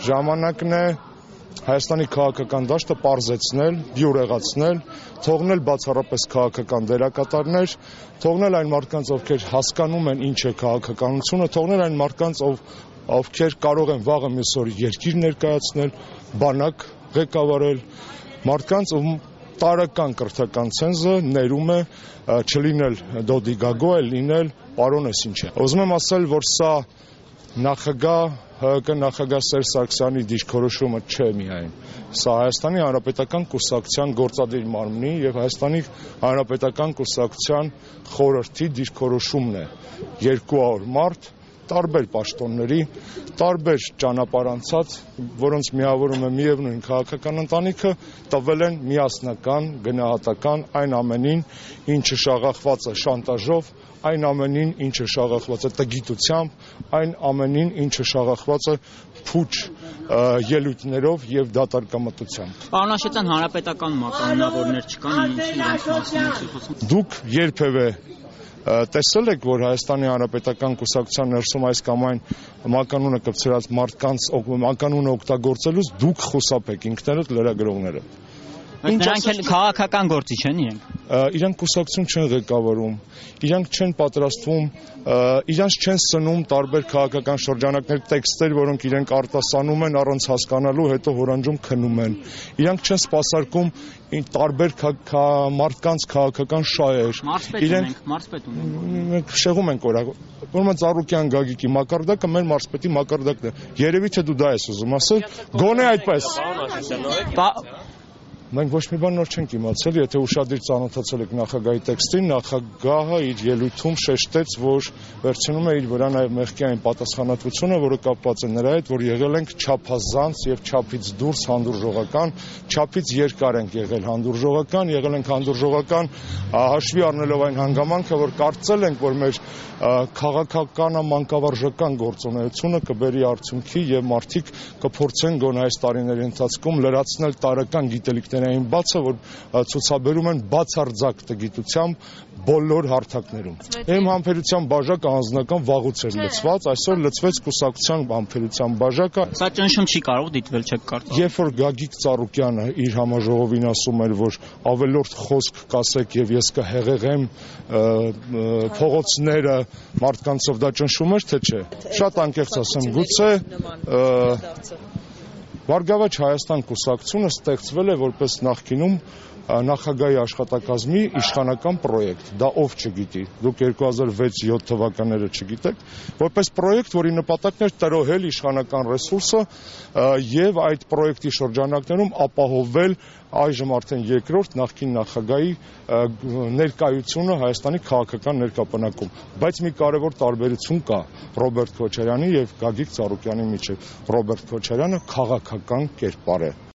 ժամանակն է Հայաստանի քաղաքական դաշտը պարզեցնել, բյուրեղացնել, թողնել բացառապես քաղաքական դերակատարներ, թողնել այն մարդկանց, ովքեր հասկանում են ինչ է քաղաքականությունը, թողնել այն մարդկանց, ովքեր կարող են վաղը մյուս օր երկիր ներկայացնել, բանակ ղեկավարել, մարդկանց, ում տարրական կրթական ցենզը ներում է չլինել դոդի գագո, այլ լինել պարոն էս ինչ է։ Ուզում եմ ասել, որ սա նախագահ ՀՀԿ նախագահ Սերժ Սարգսյանի դիրքորոշումը չէ միայն, սա Հայաստանի Հանրապետական կուսակցության գործադիր մարմնի եւ Հայաստանի Հանրապետական կուսակցության խորհրդի դիրքորոշումն է։ 200 մարդ տարբեր պաշտոնների, տարբեր ճանապարհ անցած, որոնց միավորում է միևնույն քաղաքական ընտանիքը, տվել են միասնական, գնահատական այն ամենին, ինչը շաղախված է շանտաժով, այն ամենին, ինչը շաղախված է տգիտությամբ, այն ամենին, ինչը շաղախված է փուչ ելույթներով եւ դատարկամտությամբ։ Պարոն Աշոտյան, հանրապետական մականունավորներ չկան, իրենց մասին եք խոսում։ Դուք երբևէ տեսել եք, որ Հայաստանի Հանրապետական կուսակցության ներսում այս կամ այն մականունը կպցրած մարդկանց մականունը օգտագործելուց դուք խուսափեք ինքներդ լրագրողները։ Նրանք էլ քաղաքական գործիչ են իրենք։ Իրանք կուսակցություն չեն ղեկավարում, իրանք չեն պատրաստվում, իրանք չեն սնում տարբեր քաղաքական շրջանակներ տեքստեր, որոնք իրենք արտասանում են առանց հասկանալու, հետո հորանջում քնում են։ Իրանք չեն սպասարկում տարբեր մարդկանց քաղաքական շահեր։ Մարզպետ ունենք։ Մենք շեղում ենք ուրեմն Ծառուկյան Գագիկի մակարդակը մեր մարզպետի մակարդակն է։ Երևի թե դու դա ես ուզում ասել, գոնե այդպես։ Մենք ոչ մի բան նոր չենք իմացել, եթե ուշադիր ծանոթացել եք նախագահի տեքստին, նախագահը իր ելույթում շեշտեց, որ վերցնում է իր վրա նաև մեղքի այն պատասխանատվությունը, որը կապված է նրա հետ, որ եղել ենք չափազանց եւ չափից դուրս հանդուրժողական, չափից երկար ենք եղել հանդուրժողական, եղել ենք հանդուրժողական հաշվի առնելով այն հանգամանքը, որ կարծել ենք, որ մեր քաղաքական գործունեությունը կբերի արդյունքի եւ մարդիկ կփորձեն գոնե այս տարիների ընթացքում լրացնել տարրական գիտելիքներին բացը, որ ցուցաբերում են բացարձակ տգիտությամբ բոլոր հարթակներում։ Իմ համբերության բաժակը անձնական վաղուց էր լցված, այսօր լցվեց կուսակցության համբերության բաժակը։ Սա ճնշում չի կարող դիտվել, չեք կարծում։ Երբ որ Գագիկ Ծառուկյանը իր համաժողովին ասում էր, որ ավելորդ խոսք կասեք եւ ես կհեղեղեմ փողոցները մարդկանցով, դա ճնշում էր, թե չէ։ Շատ անկեղծ ասեմ, գուցե Բարգավաճ Հայաստան կուսակցությունը ստեղծվել է որպես նախկինում նախագահի աշխատակազմի իշխանական պրոյեկտ, դա ով չգիտի, դուք 2006-7 թվականները չգիտեք, որպես պրոյեկտ, որի նպատակն էր տրոհել իշխանական ռեսուրսը եւ այդ պրոյեկտի շրջանակներում ապահովել այժմ արդեն երկրորդ նախկին նախագահի ներկայությունը Հայաստանի քաղաքական ներկապնակում, բայց մի կարևոր տարբերություն կա Ռոբերտ Քոչարյանի եւ Գագիկ Ծառուկյանի միջեւ, Ռոբերտ Քոչարյանը քաղաքական կերպար է։